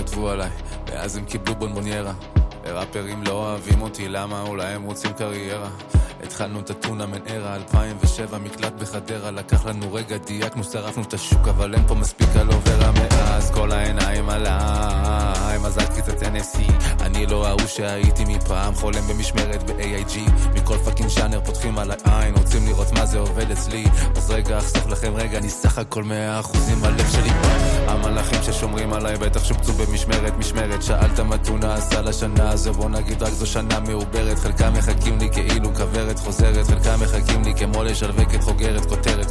כתבו עליי, ואז הם קיבלו בונבוניירה. ראפרים לא אוהבים אותי, למה? אולי הם רוצים קריירה. התחלנו את הטונה מנערה 2007, מקלט בחדרה, לקח לנו רגע, דייקנו, שרפנו את השוק, אבל אין פה מספיק על עובר המאז, כל העיניים עליי, מזל קריצת NSC, אני לא ראו שהייתי מפעם, חולם במשמרת ב-AIG, מכל פאקינג ז'אנר פותחים עליי עין, רוצים לראות מה זה עובד אצלי, אז רגע, אחסוך לכם רגע, אני סך הכל 100% בלב שלי, המלאכים ששומרים עליי בטח שובצו במשמרת, שאלת מה טונה עשה לשנה הזו, בוא נגיד רק זו שנה מעוברת, חלקם מחכים לי כאילו כברת חוזרת, חלקם מחכים לי כמו לשלווקת חוגרת, כותרת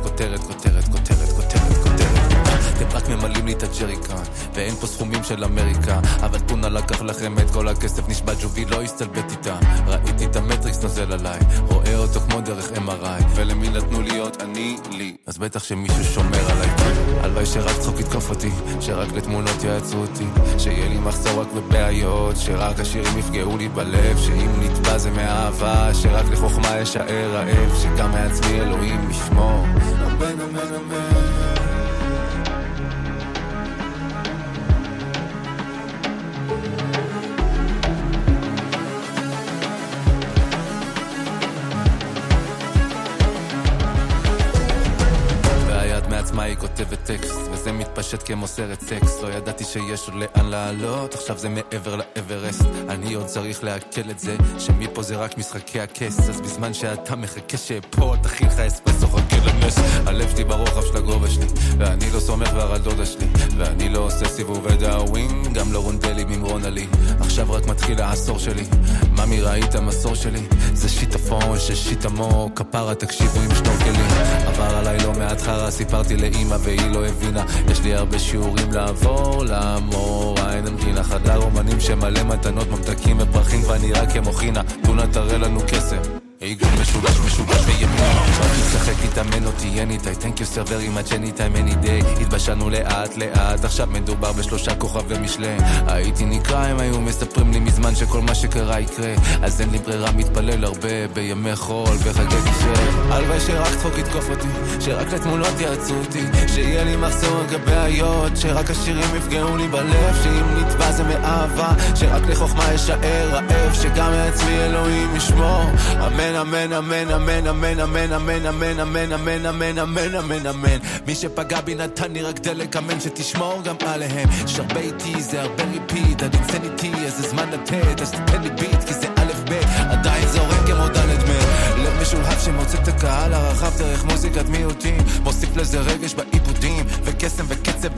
אתם רק ממלאים לי את הג'ריקן ואין פה סכומים של אמריקה, אבל טונה לקח לכם את כל הכסף, נשבע ג'ובי לא הסתלבט איתה, ראיתי את המטריקס נוזל עליי, רואה אותו כמו דרך MRI, ולמי נתנו להיות אני לי, אז בטח שמישהו שומר עליי, הלוואי שרק צחוק יתקוף אותי, שרק לתמונות יעצו אותי, שיהיה לי מחסור רק בבעיות, שרק השירים יפגעו לי בלב, שאם נטבע זה מאהבה, שרק לחוכמה ישאר רעב, שגם מעצמי אלוהים ישמור, אמן אמן אמן. מעצמה היא כותבת טקסט וזה מתפשט כמו סרט סקס, לא ידעתי שיש עוד לאן לעלות, עכשיו זה מעבר לאברסט, אני עוד צריך להקל את זה שמפה זה רק משחקי הכס, אז בזמן שאתה מחכה שפה תכין לך אספרסו חכה לנס, הלב שלי ברוחב של הגובה שלי ואני לא סומך כבר על דודה שלי, ואני לא עושה סיבובי דאווין, גם לא רונדלים עם רונלי, עכשיו רק מתחיל העשור שלי, ממי ראית המסור שלי, זה שיטפון ששיט עמוק, כפרה תקשיבו עם שנורקלים, עבר עליי לא מעט חרה, סיפרתי לאמא והיא לא הבינה, יש לי הרבה שיעורים לעבור, לאמור, אין המדינה חדל רומנים שמלא מתנות, ממתקים ופרחים ואני רק כמו חינה, טונה תראה לנו כסף עיגול משוגש וימינה, רק תשחק תתאמן אותי anytime, thank you sir very much anytime any day, התבשלנו לאט לאט, עכשיו מדובר ב3 כוכבי משלן, הייתי נקרא אם היו מספרים לי מזמן שכל מה שקרה יקרה, אז אין לי ברירה, מתפלל הרבה בימי חול וחגי תשרי, הלוואי שרק צחוק יתקוף אותי, שרק לתמונות יעצו אותי, שיהיה לי מחסור בעיות, שרק השירים יפגעו לי בלב, שאם נטבע זה מאהבה, שרק לחוכמה ישאר רעב, שגם מעצמי אלוהים ישמור, אמן אמן אמן אמן אמן אמן אמן אמן אמן אמן אמן אמן אמן אמן, מי שפגע בי נתן לי רק דלק, אמן שתשמור גם עליהם, שרבה איתי זה הרבה ריפיט, עד אינסניטי אז זה זמן לתת, אז תתן לי ביט כי זה א' ב', עדיין זה הורג כמו דלת מ', לב משולהב שמוצא את הקהל הרחב דרך מוזיקת מיעוטים, מוסיף לזה רגש בעיבודים וקסם וקצב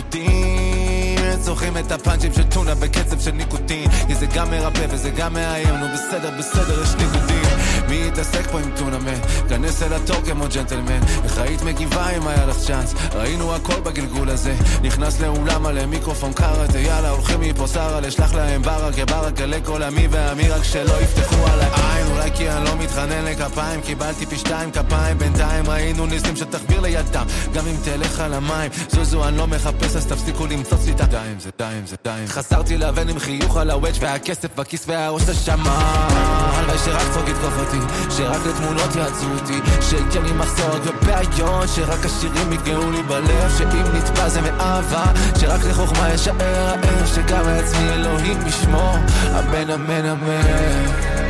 וריקודים, צורכים את הפאנצ'ים של טונה בקצב של ניקוטין, כי זה גם מרפא וזה גם מאיים, נו בסדר יש ניקוטין, מי יתעסק פה עם טונאמן, כנס אל התור כמו ג'נטלמן, איך היית מגיבה אם היה לך צ'אנס, ראינו הכל בגלגול הזה, נכנס לאולם עלי מיקרופון קראטה, יאללה הולכים מפה שרה, לשלח להם ברק לכל עמי ועמי, רק שלא יפתחו עליי עין, אולי כי אני לא מתחנן לכפיים, קיבלתי פי 2 כפיים, בינתיים ראינו ניסים שתחביר לידם, גם אם תלך על המים, זוזו אני לא מחפש אז תפסיקו למצוץ לי את הדיים, זה דיים, חסרתי לבן עם חיוך על הוודג' והכסף בכיס והראש לשמה, הלוואי שרק צחוק יתקוף אותי, שרק לתמונות יעצו אותי, שייתן לי מחסור ובעיות, שרק השירים יגעו לי בלב, שאם נטבע זה מאהבה, שרק לחוכמה ישאר רעב, שגם מעצמי אלוהים ישמור, אמן אמן אמן.